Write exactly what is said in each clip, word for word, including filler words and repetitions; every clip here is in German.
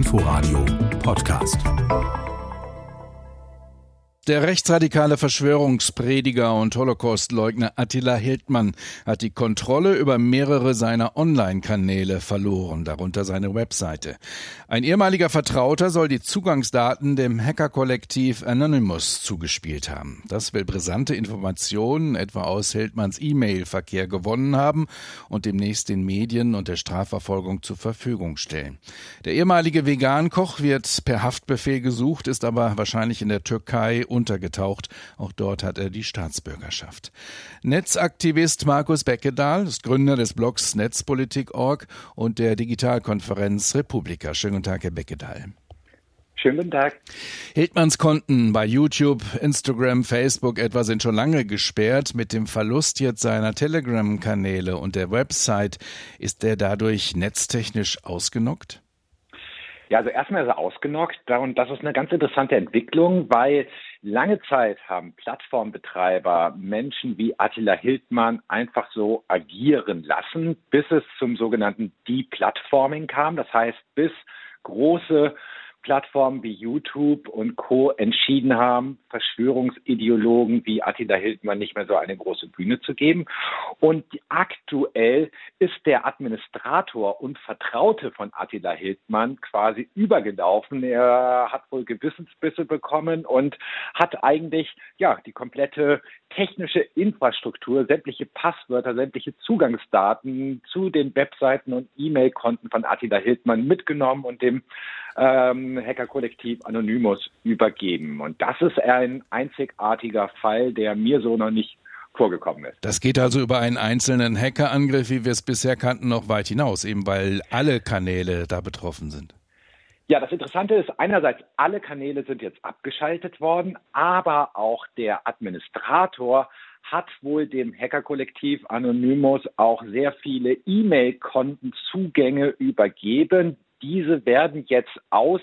Inforadio Podcast. Der rechtsradikale Verschwörungsprediger und Holocaustleugner Attila Hildmann hat die Kontrolle über mehrere seiner Online-Kanäle verloren, darunter seine Webseite. Ein ehemaliger Vertrauter soll die Zugangsdaten dem Hackerkollektiv Anonymous zugespielt haben. Das will brisante Informationen etwa aus Hildmanns E-Mail-Verkehr gewonnen haben und demnächst den Medien und der Strafverfolgung zur Verfügung stellen. Der ehemalige Vegankoch wird per Haftbefehl gesucht, ist aber wahrscheinlich in der Türkei untergetaucht. Auch dort hat er die Staatsbürgerschaft. Netzaktivist Markus Beckedahl ist Gründer des Blogs Netzpolitik Punkt org und der Digitalkonferenz Republika. Schönen guten Tag, Herr Beckedahl. Schönen guten Tag. Hildmanns Konten bei YouTube, Instagram, Facebook etwa sind schon lange gesperrt. Mit dem Verlust jetzt seiner Telegram-Kanäle und der Website ist er dadurch netztechnisch ausgenockt? Ja, also erstmal ist er ausgenockt und das ist eine ganz interessante Entwicklung, weil lange Zeit haben Plattformbetreiber Menschen wie Attila Hildmann einfach so agieren lassen, bis es zum sogenannten Deplatforming kam. Das heißt, bis große Plattformen wie YouTube und Co. entschieden haben, Verschwörungsideologen wie Attila Hildmann nicht mehr so eine große Bühne zu geben. Und aktuell ist der Administrator und Vertraute von Attila Hildmann quasi übergelaufen. Er hat wohl Gewissensbisse bekommen und hat eigentlich ja die komplette technische Infrastruktur, sämtliche Passwörter, sämtliche Zugangsdaten zu den Webseiten und E-Mail-Konten von Attila Hildmann mitgenommen und dem ähm, Hackerkollektiv Anonymous übergeben. Und das ist ein einzigartiger Fall, der mir so noch nicht vorgekommen ist. Das geht also über einen einzelnen Hackerangriff, wie wir es bisher kannten, noch weit hinaus, eben weil alle Kanäle da betroffen sind. Ja, das Interessante ist, einerseits alle Kanäle sind jetzt abgeschaltet worden, aber auch der Administrator hat wohl dem Hackerkollektiv Anonymous auch sehr viele E-Mail-Kontenzugänge übergeben. Diese werden jetzt aus,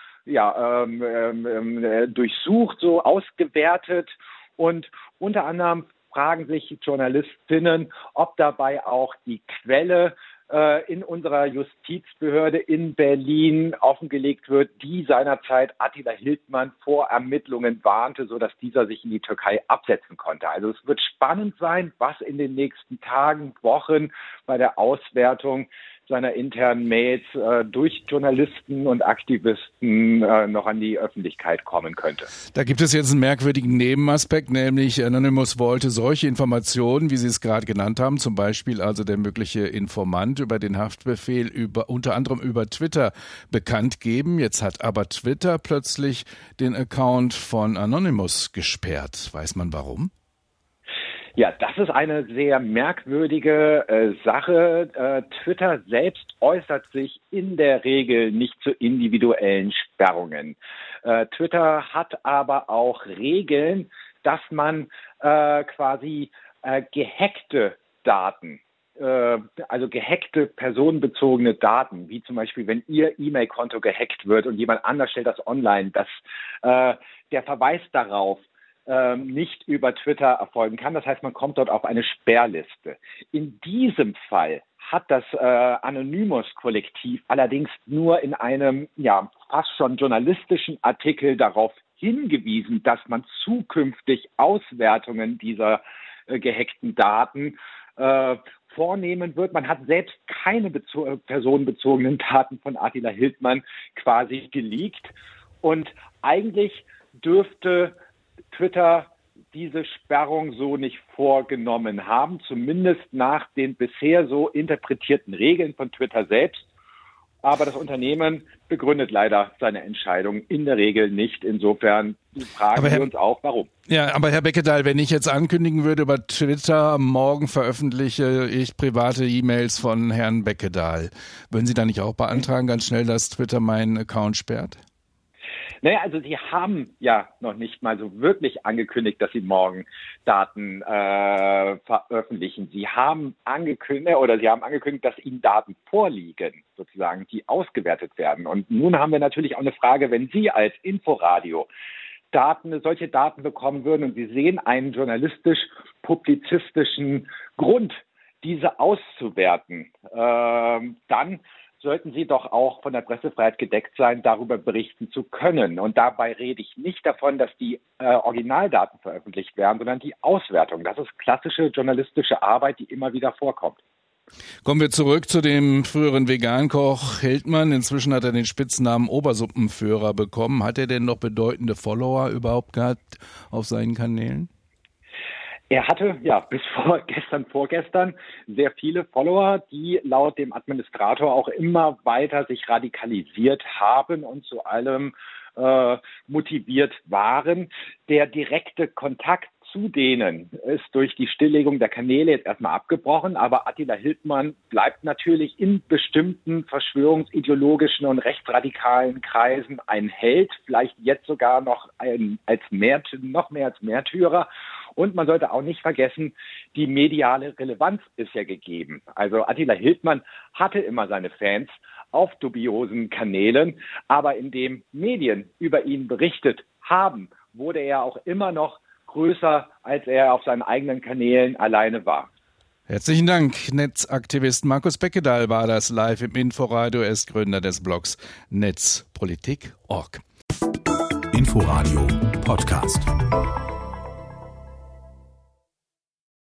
ja, ähm, ähm, durchsucht, so ausgewertet und unter anderem fragen sich Journalistinnen, ob dabei auch die Quelle in unserer Justizbehörde in Berlin offengelegt wird, die seinerzeit Attila Hildmann vor Ermittlungen warnte, sodass dieser sich in die Türkei absetzen konnte. Also es wird spannend sein, was in den nächsten Tagen, Wochen bei der Auswertung seiner internen Mails äh, durch Journalisten und Aktivisten äh, noch an die Öffentlichkeit kommen könnte. Da gibt es jetzt einen merkwürdigen Nebenaspekt, nämlich Anonymous wollte solche Informationen, wie Sie es gerade genannt haben, zum Beispiel also der mögliche Informant über den Haftbefehl über unter anderem über Twitter bekannt geben. Jetzt hat aber Twitter plötzlich den Account von Anonymous gesperrt. Weiß man warum? Ja, das ist eine sehr merkwürdige äh, Sache. Äh, Twitter selbst äußert sich in der Regel nicht zu individuellen Sperrungen. Äh, Twitter hat aber auch Regeln, dass man äh, quasi äh, gehackte Daten, äh, also gehackte personenbezogene Daten, wie zum Beispiel, wenn Ihr E-Mail-Konto gehackt wird und jemand anders stellt das online, dass äh, der Verweis darauf nicht über Twitter erfolgen kann. Das heißt, man kommt dort auf eine Sperrliste. In diesem Fall hat das äh, Anonymous-Kollektiv allerdings nur in einem ja fast schon journalistischen Artikel darauf hingewiesen, dass man zukünftig Auswertungen dieser äh, gehackten Daten äh, vornehmen wird. Man hat selbst keine bezo- personenbezogenen Daten von Attila Hildmann quasi geleakt. Und eigentlich dürfte Twitter diese Sperrung so nicht vorgenommen haben, zumindest nach den bisher so interpretierten Regeln von Twitter selbst. Aber das Unternehmen begründet leider seine Entscheidung in der Regel nicht. Insofern fragen aber wir Herr, uns auch, warum. Ja, aber Herr Beckedahl, wenn ich jetzt ankündigen würde über Twitter, morgen veröffentliche ich private E-Mails von Herrn Beckedahl, würden Sie da nicht auch beantragen, ganz schnell, dass Twitter meinen Account sperrt? Naja, also Sie haben ja noch nicht mal so wirklich angekündigt, dass Sie morgen Daten äh, veröffentlichen. Sie haben angekündigt oder Sie haben angekündigt, dass Ihnen Daten vorliegen, sozusagen, die ausgewertet werden. Und nun haben wir natürlich auch eine Frage, wenn Sie als Inforadio Daten, solche Daten bekommen würden und Sie sehen einen journalistisch-publizistischen Grund, diese auszuwerten, äh, dann sollten sie doch auch von der Pressefreiheit gedeckt sein, darüber berichten zu können. Und dabei rede ich nicht davon, dass die äh, Originaldaten veröffentlicht werden, sondern die Auswertung. Das ist klassische journalistische Arbeit, die immer wieder vorkommt. Kommen wir zurück zu dem früheren Vegankoch Hildmann. Inzwischen hat er den Spitznamen Obersuppenführer bekommen. Hat er denn noch bedeutende Follower überhaupt gehabt auf seinen Kanälen? Er hatte ja bis vor gestern, vorgestern sehr viele Follower, die laut dem Administrator auch immer weiter sich radikalisiert haben und zu allem äh, motiviert waren. Der direkte Kontakt zu denen ist durch die Stilllegung der Kanäle jetzt erstmal abgebrochen, aber Attila Hildmann bleibt natürlich in bestimmten verschwörungsideologischen und rechtsradikalen Kreisen ein Held, vielleicht jetzt sogar noch ein, als Märt, noch mehr als Märtyrer. Und man sollte auch nicht vergessen, die mediale Relevanz ist ja gegeben. Also Attila Hildmann hatte immer seine Fans auf dubiosen Kanälen, aber indem Medien über ihn berichtet haben, wurde er auch immer noch größer, als er auf seinen eigenen Kanälen alleine war. Herzlichen Dank. Netzaktivist Markus Beckedahl war das live im Inforadio. Er ist Gründer des Blogs netzpolitik punkt org. Inforadio Podcast.